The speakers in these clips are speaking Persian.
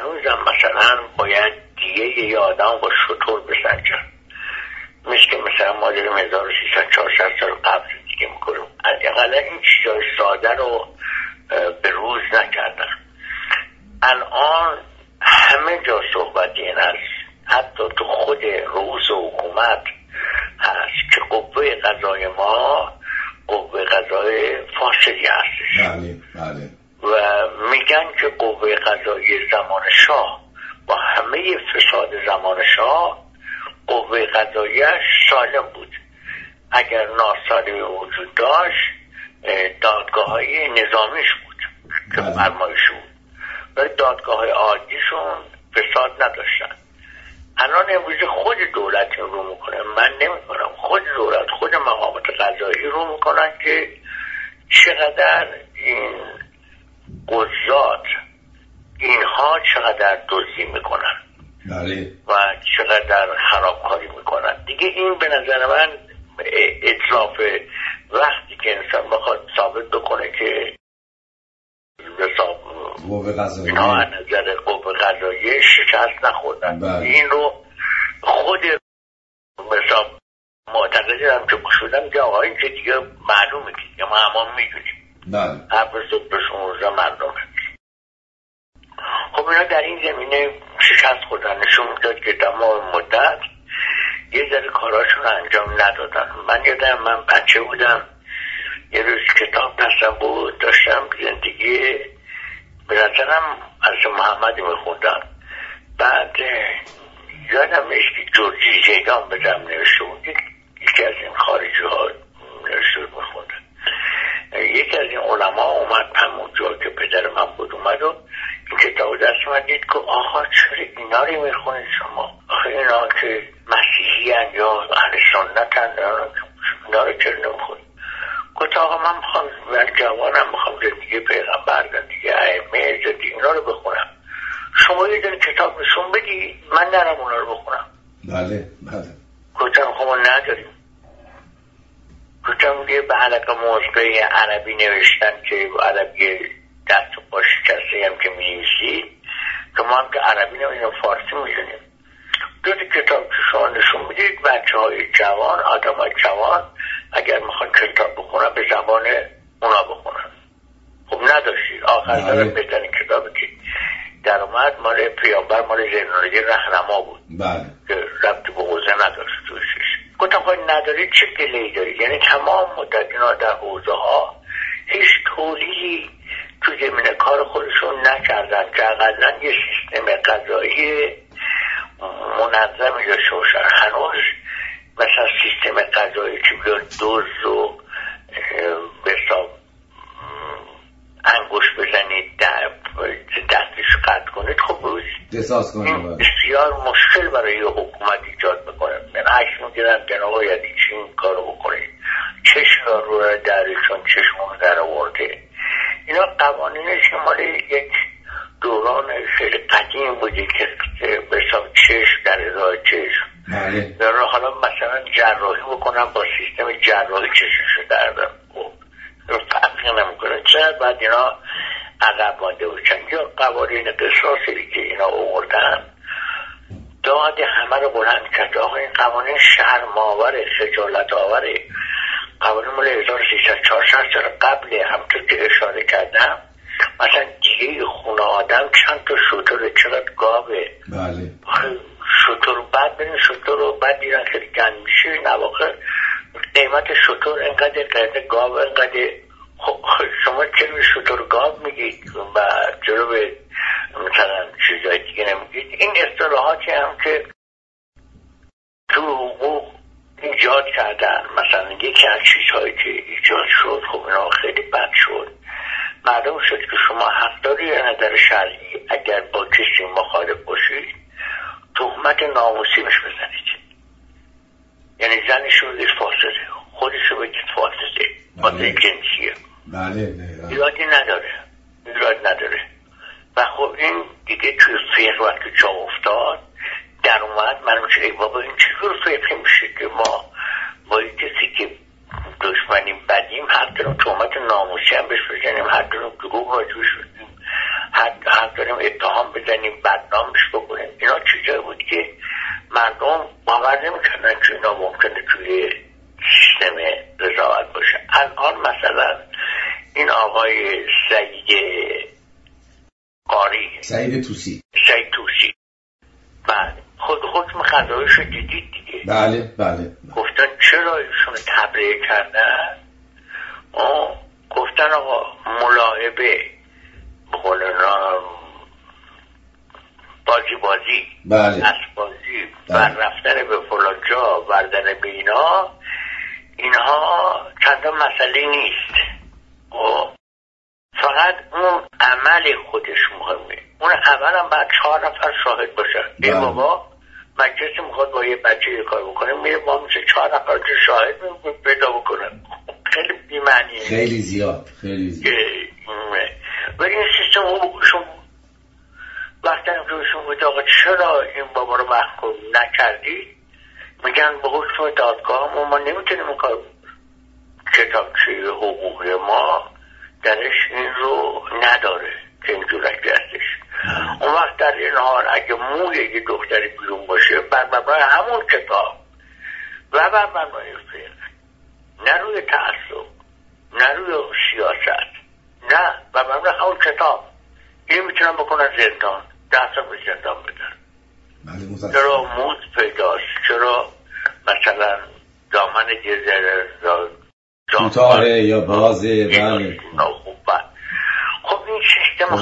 هنوزم مثلا باید دیگه یه آدم با شطور بسنجن، مثلا ما داریم 1300-400 سال قبل دیگه میکنیم. اقلا این چیزای ساده رو به روز نکردن. الان همه جا صحبت این هست، حتی تو خود رئوس حکومت هست که قوه قضای ما قوه قضای فاسدی هستش. بله بله. و میگن که قوه قضایی زمان شاه با همه فساد زمان شاه قوه قضاییش سالم بود. اگر ناسالمی وجود داشت دادگاه های نظامیش بود که فرمایش بود و دادگاه های عادیشون فساد نداشتن. الان امروز خود دولت رو میکنه، من نمیکنم، خود دولت خود مقامات قضایی رو میکنن که چقدر این قضات اینها چقدر دزدی میکنن بله. و چقدر خرابکاری میکنن دیگه. این به نظر من اطلاف وقتی که انسان بخواد ثابت بکنه که قوه قضاییه اینها از نظر قوه قضاییه شکست نخوردن. بله. این رو خود مثلا معتقدم که شدم که آقا این که دیگه معلومه که ما همون میدونیم. بله. هر صبح به 16 مردم هست. خب اینا در این زمینه شکست خوردن، نشون میداد که تمام مدت یه ذره کاراشون انجام ندادن. من یادم من بچه بودم یه روز کتاب دستم بود، داشتم زندگی به نظرم از محمدی میخوندم. بعد یادم که جورجی زیدان بدم نوشته بود، یکی از این خارجی ها نوشته بود میخوندم. یکی از این علما اومد همونجا که پدر من بود اومد و این کتاب دست من دید که آقا چرا اینا رو میخونید شما؟ آخه اینا که مسیحی هن یا اهل سنت هن اینا رو چرا نمیخونید؟ گفت آقا من میخوام، من جوانم میخوام زندگی پیغمبر، زندگی ائمه، زندگی اینا رو بخونم. شما یه دن کتاب نشون بدی من نرم اونا رو بخونم. بله بله. گفتم خب ما نداریم. گفتم یه به حلقه موضوعی عربی نوشتن که عربی دست و پا شکسته هم که می‌نویسی که ما هم که عربی نمیدونیم فارسی میدونیم. دو کتاب که شما نشون میدید بچه های جوان، آدم های جوان اگر میخوان کتاب بخونن به زبان اونا بخونن. خب نداشتید. آخر دارم بهترین کتابی که در اومد مال پیامبر مال زینالدین رهنما بود. بله. که ربطی به حوزه نداشت توشش. گفتم خواهی ندارید چه گله‌ای دارید؟ یعنی تمام مدت اینا در حوزه ها هیچ تولیدی تو زمین کار خودشون نکردن که اقلا یه سیستم قضایی منظمی داشته باشن. هنوز مثلا سیستم قضایی که بیاد دزد رو به حساب انگوش بزنید دستش قطع کنید، خب قصاص کنید. این بسیار مشکل برای حکومت ایجاد میکنه. من عکس میگیرن که آقا یعنی چی این کارو بکنید، چشم رو درشون چشم رو در آورده. اینا قوانینش مال یک دوران خیلی قدیم بوده که به حساب چشم در ازای چشم. بله. حالا مثلا جراحی بکنم با سیستم جراحی چشمشو دردن، خب فرقی نمیکنه. چرا بعد اینا عقب مانده باشن؟ یا قوانین قصاصی که اینا آوردن داد همه رو بلند کرد. آقا این قوانین شرم آوره، خجالت آوره. قوانین مال 1300-400 سال قبله. همطور که اشاره کردم مثلا دیگه خونه آدم چند تا شتر چقدر گاوه. بله. شتر بعد برین شتر رو بعد دیرن خیلی گند میشه. نواقع قیمت شتر انقدر، قیمت گاو انقدر. خب شما چرا شتر گاو میگید و چرا به مثلا چیزای دیگه نمیگید؟ این اصطلاحاتی هم که تو حقوق ایجاد کردن. مثلا یکی از چیزهایی که ایجاد شد خب اینا خیلی بد شد. معلوم شد که شما حق داری از نظر شرعی اگر با کسی مخالف باشید تهمت ناموسی بهش بزنید. یعنی زنش رو بگید فاسده، خودش رو بگید فاسده، فاسده جنسیه. بله. ایرادی نداره. و خب این دیگه توی فقه وقتی جا افتاد در اومد من میشه ای بابا این چطور فقه میشه که ما با کسی که دشمنی بدیم هر کنون تهمت ناموسی هم بهش بزنیم، هر کنون دروغ راجبش بدیم، هر حق داریم اتهام بزنیم، بدنامش بکنیم. اینا چیزایی بود که مردم باور نمی‌کردن که اینا ممکنه توی سیستم قضاوت باشه. الان مثلا این آقای سعید توسی بعد خود قضاییش رو دیدید دیگه. بله. گفتن چرا ایشون تبرئه کردن؟ گفتن آقا ملاعبه بقولنا بازی بله. اسبازی رفتن به فلان جا وردن به اینها چندان مسئله نیست. فقط اون عمل خودش مهمه. اون عمل هم بعد 4 نفر شاهد باشن. ای بابا مجلس میخواد با یه بچه یه کار بکنه، میره با میشه 4 نفر که شاهد پیدا بکنن. خیلی بی‌معنیه، خیلی زیاد. ولی این سیستم حقوقشون وقتی هم که بهشون بود آقا چرا این بابا رو محکوم نکردی، میگن به حکم دادگاه ما نمیتونیم این کار. کتابچه حقوقی ما درش این رو نداره که این جورکی هستش. اون وقت در این حال اگه موی یه دختری بیرون باشه بر مبنای همون کتاب و بر مبنای فقه، نه روی تعصب نه روی سیاست، نه بر مبنای همون کتاب، این میتونن بکنن زندان، 10 سال به زندان بدن. چرا موز پیداست، چرا مثلا دامن جزره کوتاه یا بازه. بله. خب این سیستم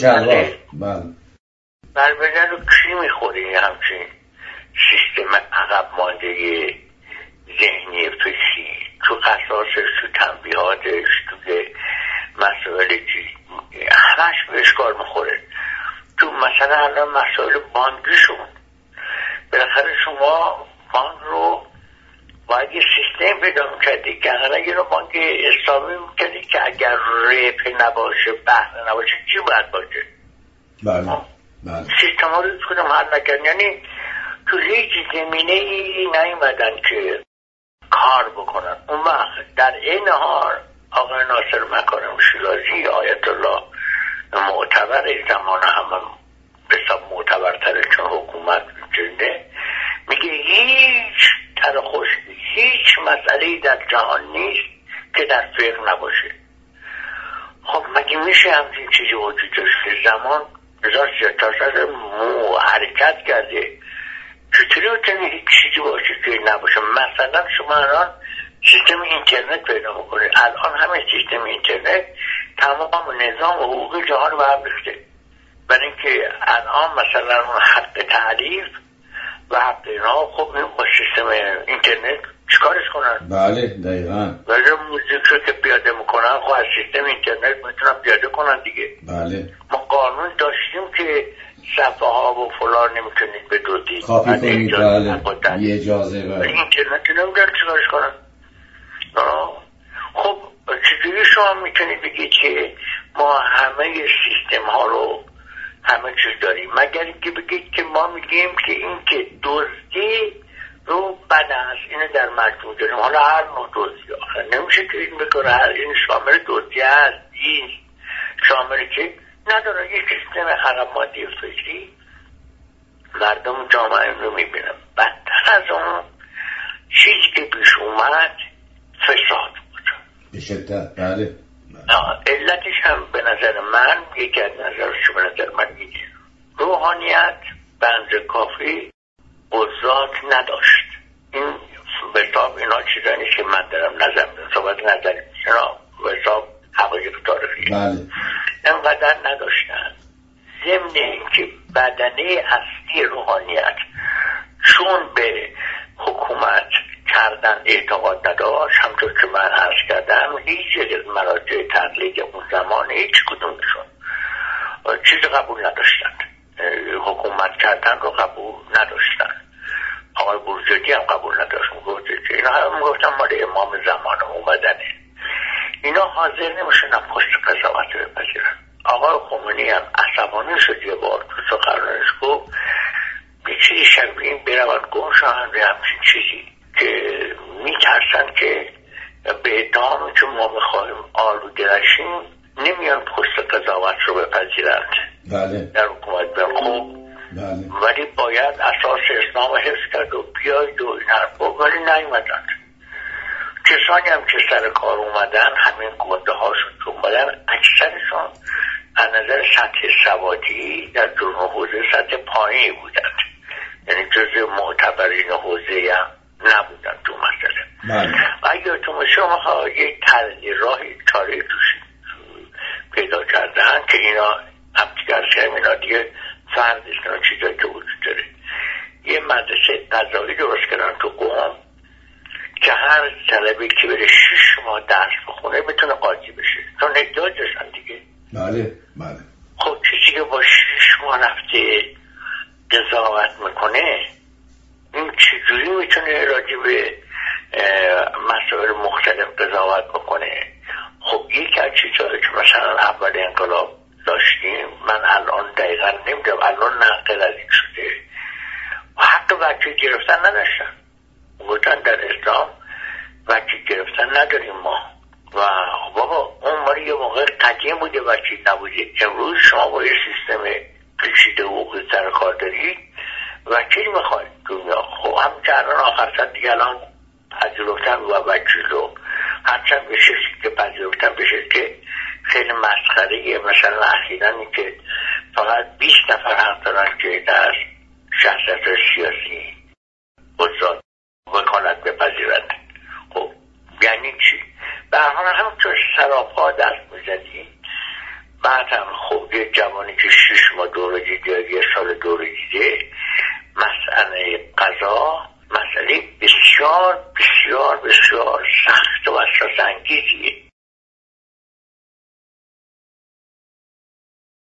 بله رو کی میخوره؟ این همچین سیستم عقب مانده ذهنی فکری تو قصاصش، تو تنبیهاتش، تو مسائل همش به اشکال میخوره. تو مثلا الان مسائل بانکیشون بالاخره شما بانک رو باید یه سیستم پیدا میکردی که اگر یه بانک اسلامی میکردی که اگر ریپ نباشه، بحر نباشه، چی باید باشه؟ بله. سیستم ها رو کنم حل نکردن. یعنی تو هیچ زمینه ای نیومدن که کار بکنن. اون وقت در این حال آقای ناصر مکارم شیرازی آیت الله معتبر زمان همه بسیار معتبرتره چون حکومت جنده میگه هیچ هیچ مسئله‌ای در جهان نیست که در فقه نباشه. خب مگه میشه همچین چیزی وجود داشته؟ زمان 1400 حرکت کرده، چطوری میتونه هیچ چیزی باشه که نباشه؟ مثلا شما الان سیستم اینترنت پیدا میکنه. الان همه سیستم اینترنت تمام نظام حقوقی جهان رو برهم ریخته. برای اینکه الان مثلا حق تعریف و حق اینا، خب این با سیستم اینترنت چیکارش کنن؟ بله دقیقاً. ولی موزیک رو که پیاده میکنن خب از سیستم اینترنت میتونن پیاده کنن دیگه. بله. ما قانون داشتیم که صفحه ها و فلان نمیتونید بدوزید، کافی کنید. بله بی اجازه. بله. اینترنت نمیدونن چیکارش کنن. خب چجوری شما میتونید بگید که ما همه سیستم ها رو همه چیز داریم، مگر اینکه بگید که ما میگیم که این که دزدی رو بد است، اینو در مجموع داریم. حالا هر نوع دزدی آخر نمیشه که این بکنه هر این شامل دزدی هست، این شامل که نداره. یک سیستم عقب ماندگی فکری مردم جامعه رو میبینم. بدتر از اون چیزی که پیش اومد فساد بود به شدت. بله. علتش هم به نظر من، یکی از نظرش به نظر من میگه روحانیت بنز کافی قضات نداشت. این به حساب اینا چیزایی نیست که من دارم نظر میدم، صحبت نظری اینا به حساب حقایق تاریخی. بله. اینقدر نداشتن. ضمن اینکه بدنه اصلی روحانیت چون به حکومت کردن اعتقاد نداشت، همطور که من عرض کردم هیچ از مراجع تقلید اون زمان هیچ کدومشون چیز قبول نداشتن، حکومت کردن رو قبول نداشتن. آقای بورژردی هم قبول نداشت، اینا هم گفتن مال امام زمان اومدنه. اینا حاضر نمیشونن پشت قضاوت رو بپذیرن. آقای خمینی هم عصبانی شد یه بار تو سخنرانیش گفت یه چیزی شبیه این برون گم شدن به همچین چیزی که میترسن که به ادامه که ما بخواهیم آلوده نشیم نمیان پشت قضاوت رو بپذیرند. بله. در حکومت بیان خوب، بله. ولی باید اساس اسلام حفظ کرد و بیاید و این حرفا، ولی نیومدن. کسانی هم که سر کار اومدن، همین گنده هاشون که اومدن، اکثرشون از نظر سطح سوادی در جرم حوزه سطح پایینی بودن، یعنی جزء معتبرین حوزه هم نبودن تو مسئله. اگر تو شما یک راهی چاره توش پیدا کردن که اینا ابتگرش هم اینا دیگه فرد اینا چیزایی که وجود داره. یه مدرسه قضایی درست کردن تو قم که هر طلبی که بره 6 ماه درس بخونه بتونه قاضی بشه، چون احتیاج داشتن دیگه. بله بله. خب کسی که با 6 ماه رفته قضاوت میکنه، این چجوری میتونه راجع به مسائل مختلف قضاوت بکنه؟ خب یک از چیزهایی که مثلا اول انقلاب داشتیم، من الان دقیقا نمیدونم الان نقل از این شده، حق وکیل گرفتن نداشتن. گفتن در اسلام وکیل گرفتن نداریم ما. و بابا اون مالی یه موقع قدیم بوده وکیل نبوده. امروز شما با یه سیستم پیچیده و سر کار دارید، وکیل میخواید دنیا. خب هم که الان آخر سر دیگه الان پذیرفتن و وکیل رو هرچند بشه که پذیرفتن بشه که خیلی مسخره. مثلا اخیراً که فقط 20 نفر حق دارن که در شخصیت سیاسی بزرگ وکالت بپذیرند. خب یعنی چی؟ به هر حال همونطور سراپا دست میزدی. بعد هم خب یه جوانی که 6 ماه دوره دیده، یه سال دوره دیده، مسئله قضا مسئله بسیار بسیار بسیار سخت و وسواس انگیزیه.